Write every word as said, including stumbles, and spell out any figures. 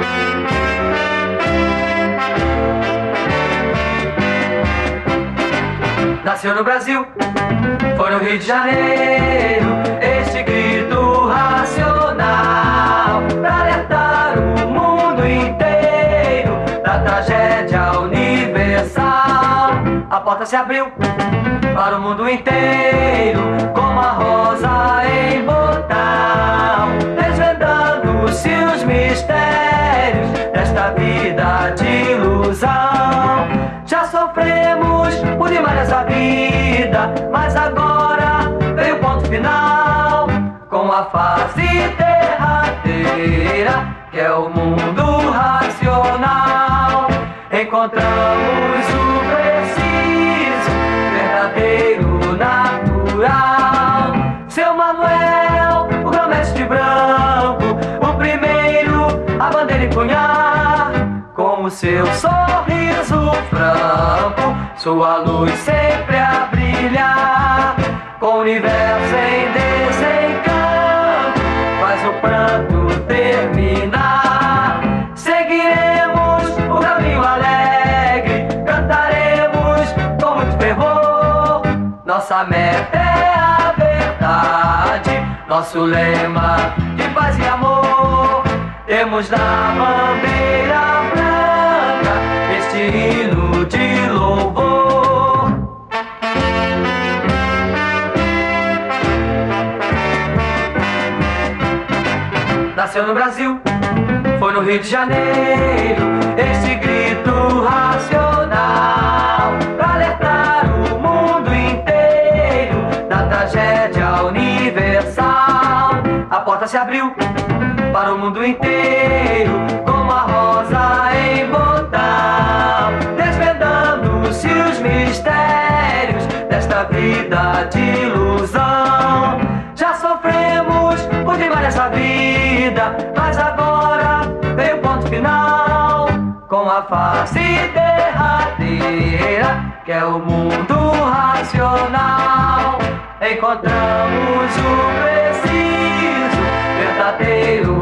Nasceu no Brasil, foi no Rio de Janeiro, este grito racional pra alertar o mundo inteiro da tragédia universal. A porta se abriu para o mundo inteiro, como a rosa em botão, desvendando-se os mistérios desta vida de ilusão. Já sofremos por demais nessa vida, mas agora veio o ponto final, com a fase derradeira, que é o mundo racional. Encontramos o preciso, verdadeiro, natural. Seu Manuel, o grão-mestre branco, o primeiro a bandeira empunhar, com o seu sorriso franco, sua luz sempre a brilhar. Com o universo em desencanto, faz o pranto terminar. Seguiremos o caminho alegre, cantaremos com muito fervor. Nossa meta é a verdade, nosso lema de paz e amor. Temos na bandeira branca este hino de louvor. Nasceu no Brasil, foi no Rio de Janeiro, este grito racional pra alertar o mundo inteiro da tragédia universal. A porta se abriu para o mundo inteiro, como a rosa em botão, desvendando-se os mistérios desta vida de ilusão. Já sofremos por demais nessa vida, mas agora veio o ponto final, com a face derradeira, que é o mundo racional. Encontramos o preciso, verdadeiro,